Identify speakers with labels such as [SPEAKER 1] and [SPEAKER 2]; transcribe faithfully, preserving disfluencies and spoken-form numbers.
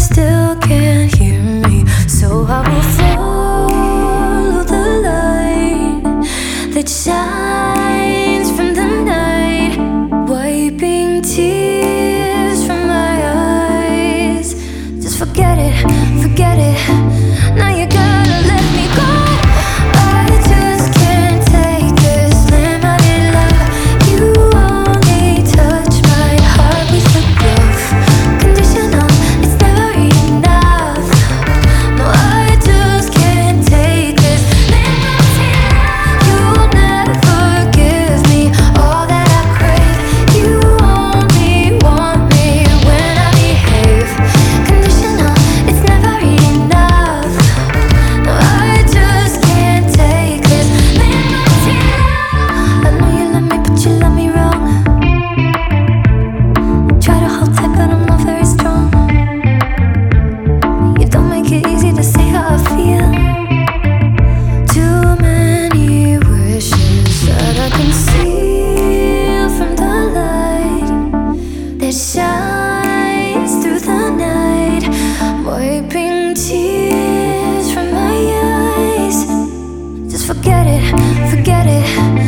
[SPEAKER 1] still can't hear me, so I will follow the light that shines from the night, wiping tears from my eyes. Just forget it, forget it. Now you gotta let me go. I just can't take this limited love. You only touch my heart with your glove. Conditional, it's never enough. No, I just can't take this limited love. You'll never give me all that I crave. You only want me when I behave. Conditional, it's never enough. No, I just can't take this limited love. I know you love me, but you love me wrong. Try to hold tight, but I'm not very strong. You don't make it easy to say how I feel. Too many wishes that I conceal from the light that shines through the night, wiping tears from my eyes. Just forget it, forget it.